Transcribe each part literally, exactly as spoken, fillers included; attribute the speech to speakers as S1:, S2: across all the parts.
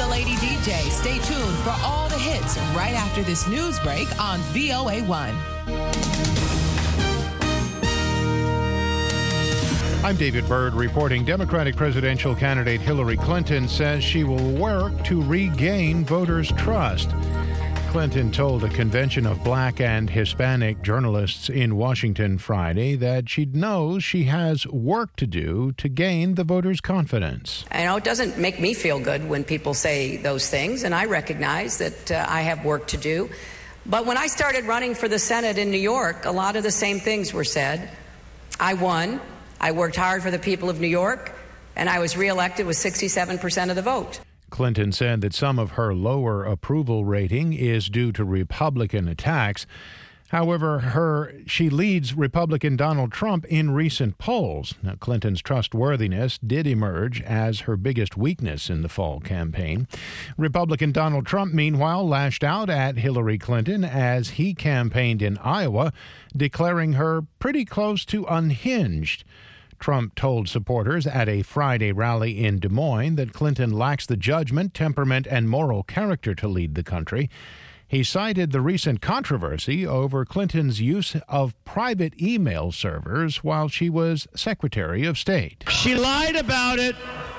S1: the Lady D J. Stay tuned for all the hits right after this news break on V O A one.
S2: I'm David Byrd reporting. Democratic presidential candidate Hillary Clinton says she will work to regain voters' trust. Clinton told a convention of black and Hispanic journalists in Washington Friday that she knows she has work to do to gain the voters' confidence.
S3: I know it doesn't make me feel good when people say those things, and I recognize that uh, I have work to do. But when I started running for the Senate in New York, a lot of the same things were said. I won. I worked hard for the people of New York, and I was reelected with sixty-seven percent of the vote.
S2: Clinton said that some of her lower approval rating is due to Republican attacks. However, her she leads Republican Donald Trump in recent polls. Now, Clinton's trustworthiness did emerge as her biggest weakness in the fall campaign. Republican Donald Trump, meanwhile, lashed out at Hillary Clinton as he campaigned in Iowa, declaring her pretty close to unhinged. Trump told supporters at a Friday rally in Des Moines that Clinton lacks the judgment, temperament, and moral character to lead the country. He cited the recent controversy over Clinton's use of private email servers while she was Secretary of State.
S4: She lied about it.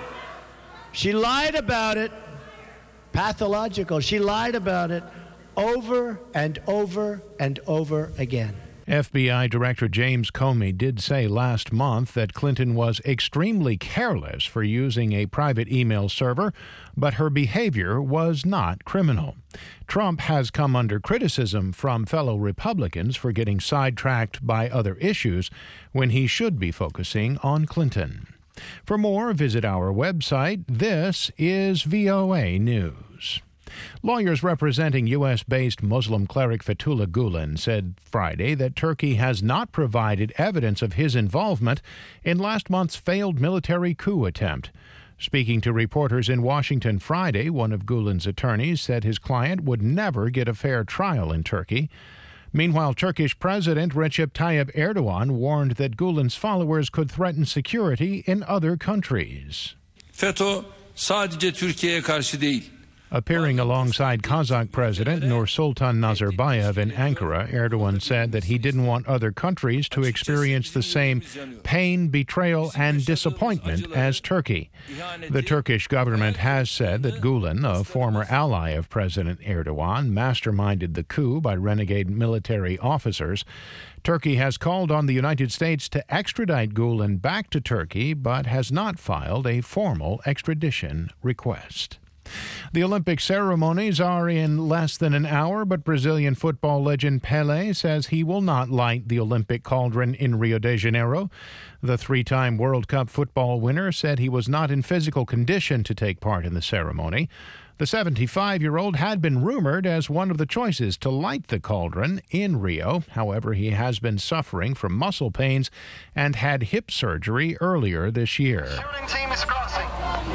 S4: She lied about it. Pathological. She lied about it over and over and over again.
S2: F B I Director James Comey did say last month that Clinton was extremely careless for using a private email server, but her behavior was not criminal. Trump has come under criticism from fellow Republicans for getting sidetracked by other issues when he should be focusing on Clinton. For more, visit our website. This is V O A News. Lawyers representing U S-based Muslim cleric Fethullah Gulen said Friday that Turkey has not provided evidence of his involvement in last month's failed military coup attempt. Speaking to reporters in Washington Friday, one of Gulen's attorneys said his client would never get a fair trial in Turkey. Meanwhile, Turkish President Recep Tayyip Erdogan warned that Gulen's followers could threaten security in other countries.
S5: FETÖ sadece Türkiye'ye karşı değil.
S2: Appearing alongside Kazakh President Nursultan Nazarbayev in Ankara, Erdogan said that he didn't want other countries to experience the same pain, betrayal, and disappointment as Turkey. The Turkish government has said that Gulen, a former ally of President Erdogan, masterminded the coup by renegade military officers. Turkey has called on the United States to extradite Gulen back to Turkey, but has not filed a formal extradition request. The Olympic ceremonies are in less than an hour, but Brazilian football legend Pelé says he will not light the Olympic cauldron in Rio de Janeiro. The three-time World Cup football winner said he was not in physical condition to take part in the ceremony. The seventy-five-year-old had been rumored as one of the choices to light the cauldron in Rio. However, he has been suffering from muscle pains and had hip surgery earlier this year.
S6: Shooting team is crossing.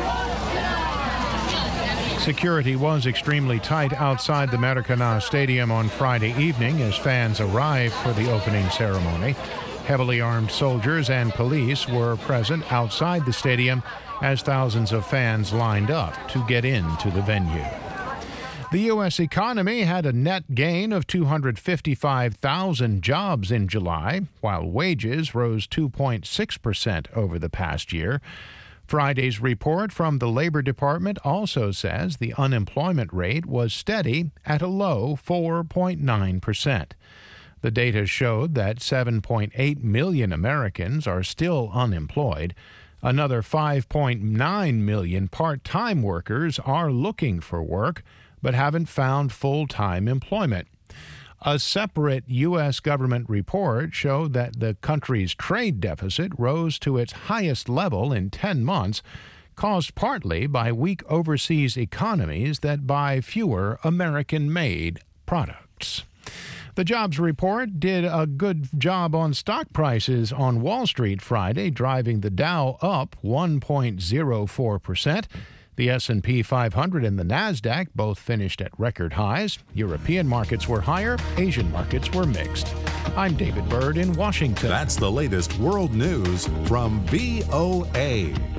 S2: Security was extremely tight outside the Maracanã Stadium on Friday evening as fans arrived for the opening ceremony. Heavily armed soldiers and police were present outside the stadium as thousands of fans lined up to get into the venue. The U S economy had a net gain of two hundred fifty-five thousand jobs in July, while wages rose two point six percent over the past year. Friday's report from the Labor Department also says the unemployment rate was steady at a low four point nine percent. The data showed that seven point eight million Americans are still unemployed. Another five point nine million part-time workers are looking for work but haven't found full-time employment. A separate U S government report showed that the country's trade deficit rose to its highest level in ten months, caused partly by weak overseas economies that buy fewer American-made products. The jobs report did a good job on stock prices on Wall Street Friday, driving the Dow up one point zero four percent. The S and P five hundred and the NASDAQ both finished at record highs. European markets were higher. Asian markets were mixed. I'm David Byrd in Washington.
S7: That's the latest world news from V O A.